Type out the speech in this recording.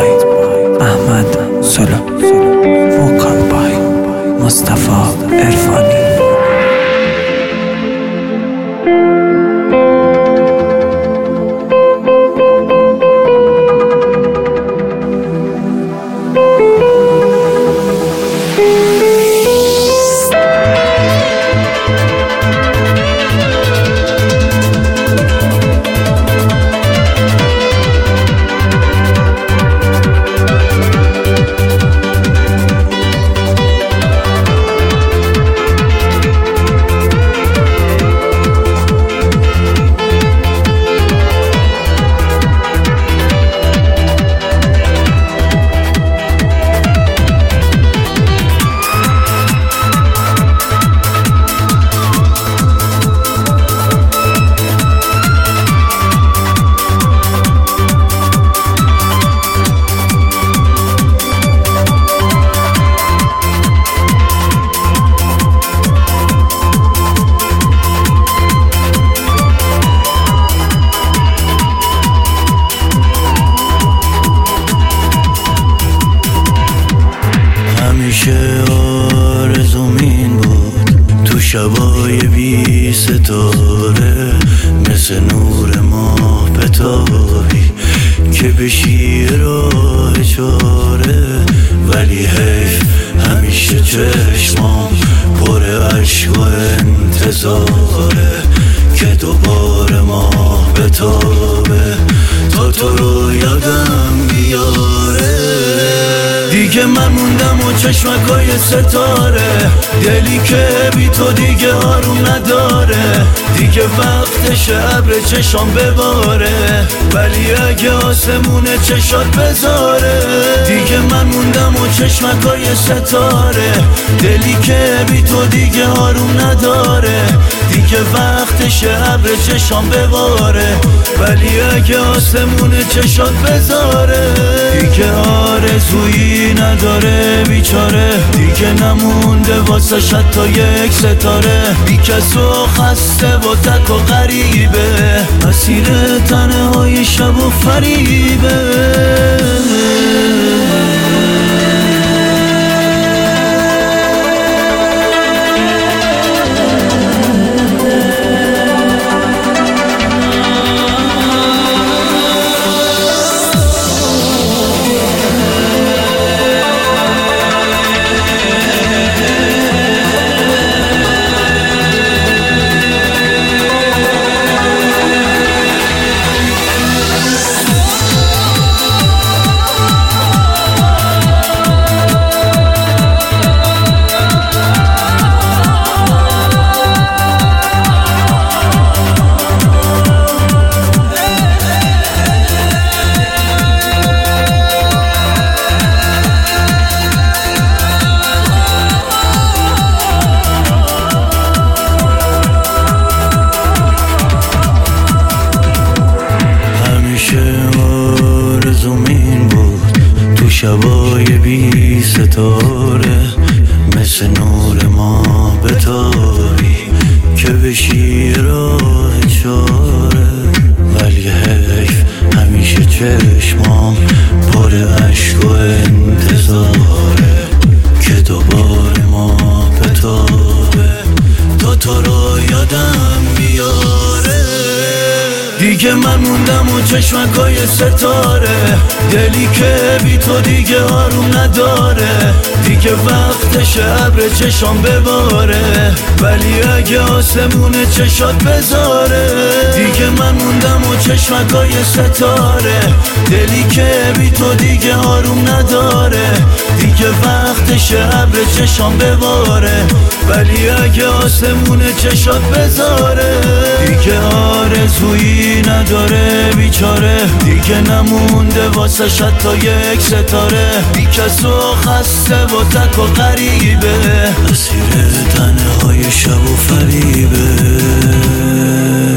احمد سلو، وکال بای مصطفی عرفانی. آرزوم این بود تو شبای بی ستاره، مثل نور ماه بتابی که بشی راه چاره. ولی حیف همیشه چشمام پر عشق و انتظاره که دوباره ماه بتابه تا تو رو یادم بیاره. دیگه من موندم و چشمکای ستاره، دلی که بی تو دیگه آروم نداره. دیگه وقتش ابر چشام بباره، ولی اگه آسمون چشات بذاره. دیگه من موندم و چشمکای ستاره، دلی که بی تو دیگه آروم نداره. دیگه وقتش ابر چشام بباره، ولی اگه آسمون چشات بذاره. دیگه آرزویی نداره بیچاره، دیگه نمونده واسه حتی یک ستاره. بی کس و خسته و تک و غریبه، اسیر تنهای شب و فریبه. آرزوم این بود تو شبای بی ستاره، مثل نور ماه بتابی که بشی راه چاره. ولی حیف همیشه چشمام پر عشق و انتظاره که دوباره ماه بتابه تا تو رو یادم بیاره. دیگه من موندم و چشمکای ستاره، دلی که بی تو دیگه آروم نداره. دیگه وقتش ابر چشام بباره، ولی اگه آسمون چشات بذاره. دیگه من موندم و چشمکای ستاره، دلی که بی تو دیگه آروم نداره. دیگه وقتش ابر چشام بباره، ولی اگه آسمون چشات بذاره. دیگه آرزویی نداره بیچاره، دیگه نمونده واسه حتی یک ستاره. بی کس و خسته و تک و غریبه، اسیر تنهای شب و فریبه.